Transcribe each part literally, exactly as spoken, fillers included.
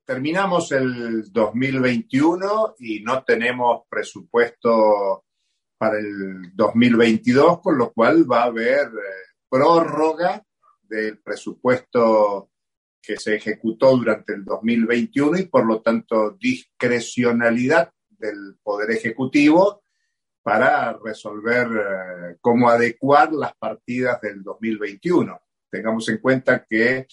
terminamos el dos mil veintiuno y no tenemos presupuesto para el dos mil veintidós, con lo cual va a haber eh, prórroga del presupuesto que se ejecutó durante el dos mil veintiuno y, por lo tanto, discrecionalidad del Poder Ejecutivo para resolver eh, cómo adecuar las partidas del dos mil veintiuno. Tengamos en cuenta que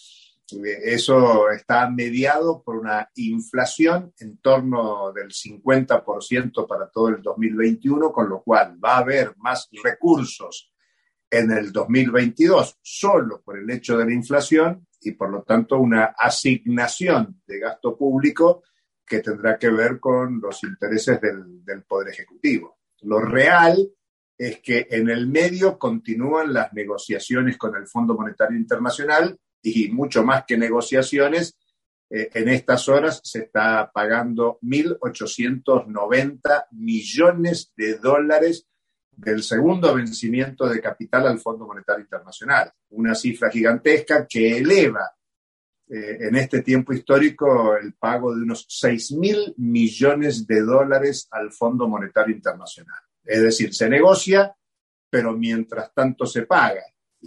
eso está mediado por una inflación en torno del cincuenta por ciento para todo el dos mil veintiuno, con lo cual va a haber más recursos en el dos mil veintidós solo por el hecho de la inflación y, por lo tanto, una asignación de gasto público que tendrá que ver con los intereses del, del Poder Ejecutivo. Lo real es que en el medio continúan las negociaciones con el Fondo Monetario Internacional y, mucho más que negociaciones, eh, en estas horas se está pagando mil ochocientos noventa millones de dólares del segundo vencimiento de capital al Fondo Monetario Internacional. Una cifra gigantesca que eleva eh, en este tiempo histórico el pago de unos seis mil millones de dólares al Fondo Monetario Internacional. Es decir, se negocia, pero mientras tanto se paga.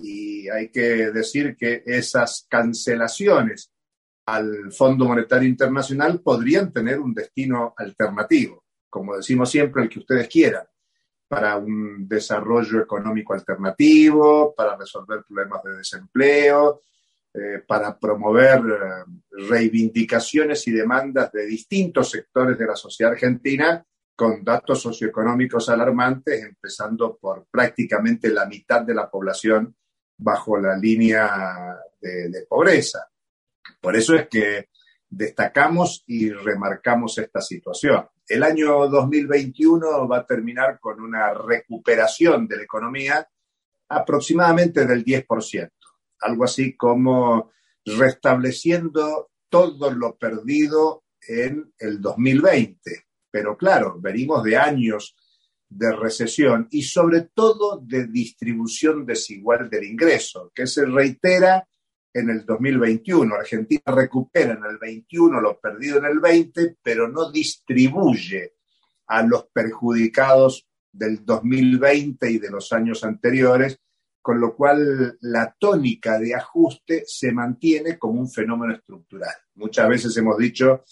Y hay que decir que esas cancelaciones al Fondo Monetario Internacional podrían tener un destino alternativo, como decimos siempre, el que ustedes quieran, para un desarrollo económico alternativo, para resolver problemas de desempleo, eh, para promover eh, reivindicaciones y demandas de distintos sectores de la sociedad argentina, con datos socioeconómicos alarmantes, empezando por prácticamente la mitad de la población bajo la línea de, de pobreza. Por eso es que destacamos y remarcamos esta situación. El año dos mil veintiuno va a terminar con una recuperación de la economía aproximadamente del diez por ciento, algo así como restableciendo todo lo perdido en el dos mil veinte. Pero claro, venimos de años de recesión y sobre todo de distribución desigual del ingreso, que se reitera en el dos mil veintiuno. Argentina recupera en el veintiuno lo perdido en el veinte, pero no distribuye a los perjudicados del dos mil veinte y de los años anteriores, con lo cual la tónica de ajuste se mantiene como un fenómeno estructural. Muchas veces hemos dicho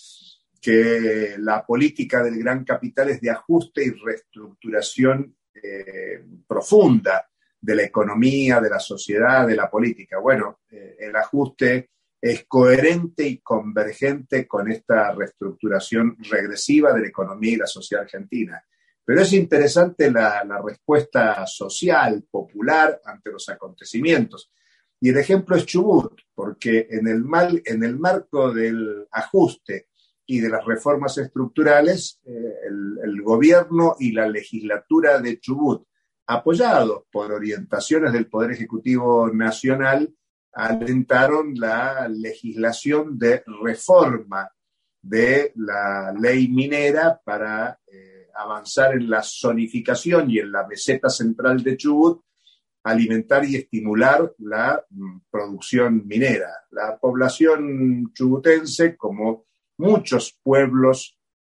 que la política del gran capital es de ajuste y reestructuración eh, profunda de la economía, de la sociedad, de la política. Bueno, eh, el ajuste es coherente y convergente con esta reestructuración regresiva de la economía y la sociedad argentina. Pero es interesante la, la respuesta social, popular, ante los acontecimientos. Y el ejemplo es Chubut, porque en el, mal, en el marco del ajuste y de las reformas estructurales, eh, el, el gobierno y la legislatura de Chubut, apoyados por orientaciones del Poder Ejecutivo Nacional, alentaron la legislación de reforma de la ley minera para eh, avanzar en la zonificación y en la meseta central de Chubut, alimentar y estimular la mm, producción minera. La población chubutense, como muchos pueblos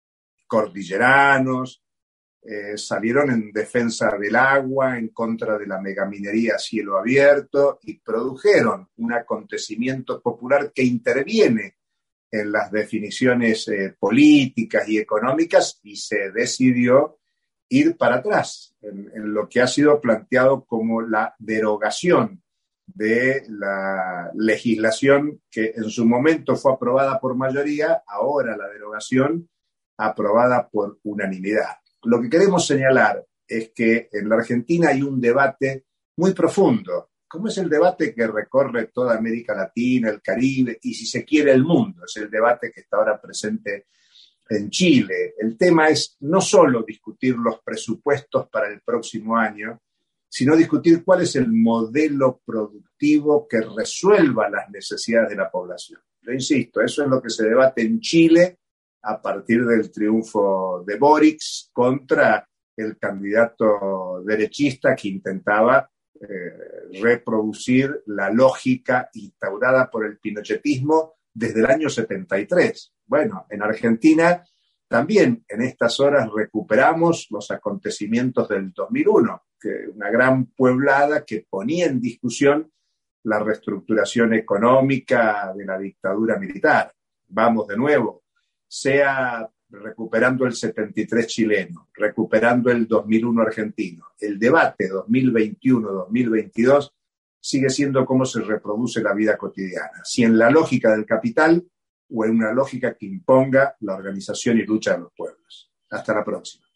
cordilleranos, eh, salieron en defensa del agua, en contra de la megaminería a cielo abierto y produjeron un acontecimiento popular que interviene en las definiciones eh, políticas y económicas y se decidió ir para atrás en, en lo que ha sido planteado como la derogación de la legislación que en su momento fue aprobada por mayoría, ahora la derogación aprobada por unanimidad. Lo que queremos señalar es que en la Argentina hay un debate muy profundo, como es el debate que recorre toda América Latina, el Caribe y, si se quiere, el mundo. Es el debate que está ahora presente en Chile. El tema es no solo discutir los presupuestos para el próximo año, sino discutir cuál es el modelo productivo que resuelva las necesidades de la población. Yo insisto, eso es lo que se debate en Chile a partir del triunfo de Boric contra el candidato derechista que intentaba eh, reproducir la lógica instaurada por el pinochetismo desde el año setenta y tres. Bueno, en Argentina también en estas horas recuperamos los acontecimientos del dos mil uno, que una gran pueblada que ponía en discusión la reestructuración económica de la dictadura militar. Vamos de nuevo, sea recuperando el setenta y tres chileno, recuperando el dos mil uno argentino. El debate dos mil veintiuno dos mil veintidós sigue siendo cómo se reproduce la vida cotidiana, si en la lógica del capital o en una lógica que imponga la organización y lucha de los pueblos. Hasta la próxima.